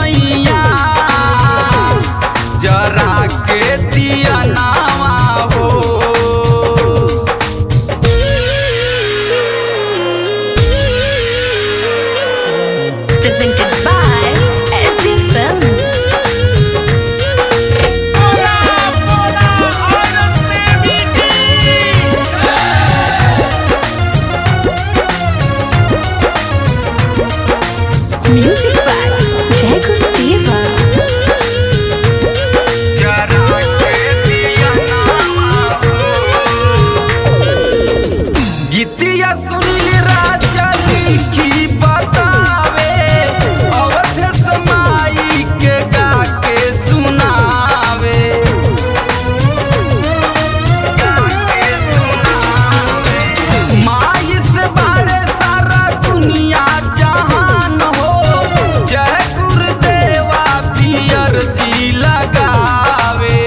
सैया जरा के दिया नावा हो। Presented by SC Films. Music by Jai Gurudeva. जरा के दिया नावा हो। गीतिया सुनील राजा लिखी बतावे अवध समाई के गा के सुनावे माई से बारे सारा दुनिया जहान हो। जय गुरुदेवा पियर जी लगावे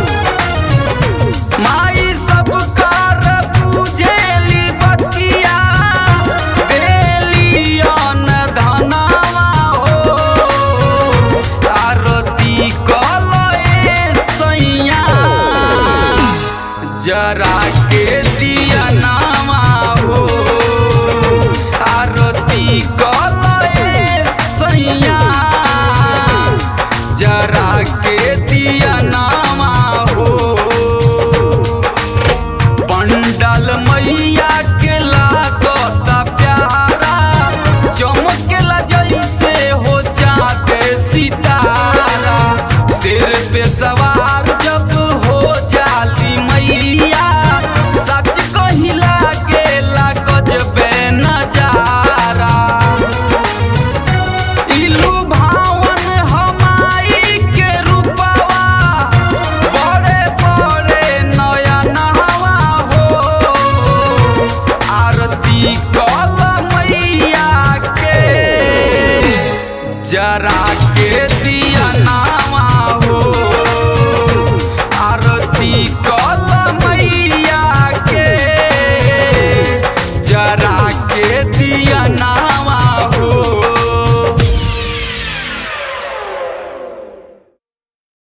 माई सब कर पूजेली बतिया देली अन धनवा हो। आरती कलए सैया जरा के दिया नामा हो। आरती कलए सैया जरा के दिया नामा हो। पंडाल मैया के लागता प्यारा चमकेला जैसे हो जाते सितारा। सिर पे सवार जब हो जाली मैया सच कहिला गेला गजबे नजारा। इलू भावन हमाई के रूपवा बड़े बड़े नया नहवा हो। आरती कल मैया के जरा के